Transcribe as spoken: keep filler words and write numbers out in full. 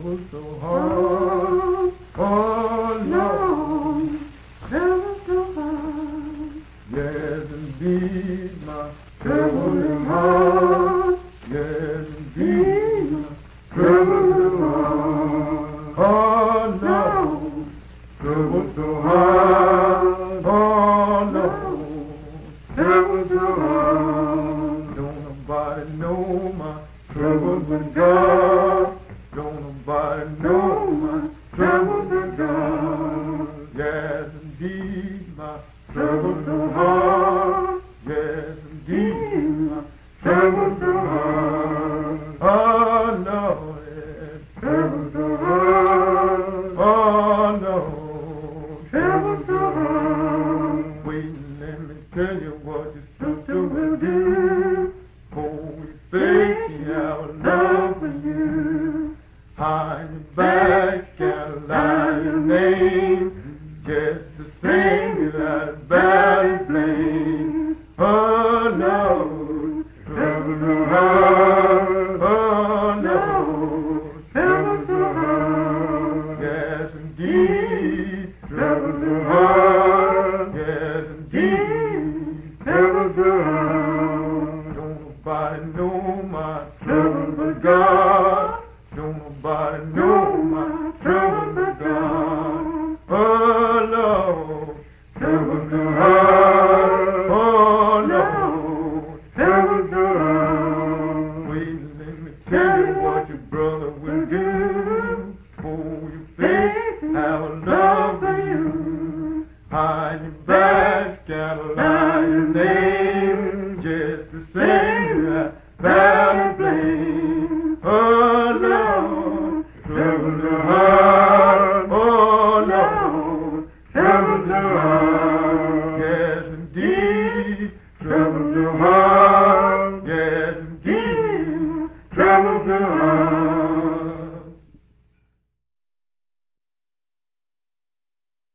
trouble so hard. Oh Lord, trouble so hard. Yes, indeed, my trouble is hard. Yes, indeed, my trouble is hard. Oh Lord, trouble so hard. Oh Lord, trouble so hard. Don't nobody know my troubles with God. Don't nobody know my troubles with God. Yes, indeed, my troubles so hard. Yes, indeed, my troubles so hard. Oh, no, yes, troubles so hard. Oh, no, troubles so hard. Wait, let me tell you what your sister will do. Oh, we face our love for you. Hide your back, Caroline, your name. Just the same without bad blame. Oh no, trouble so hard. Oh no, trouble so hard. Yes indeed, trouble so hard. Yes indeed, trouble so hard. Don't nobody know my trouble but God. Don't nobody know my trouble but God. Oh Lord, trouble so hard. Oh Lord, trouble so hard. Wait, let me tell you what your brother will do. Oh, you face our love for you. Hide your back, Caroline, your name. Just the same, I found a blame. Oh Lord, trouble so hard. Oh Lord, trouble so hard. Yes indeed, trouble so hard. Yes indeed, trouble so hard.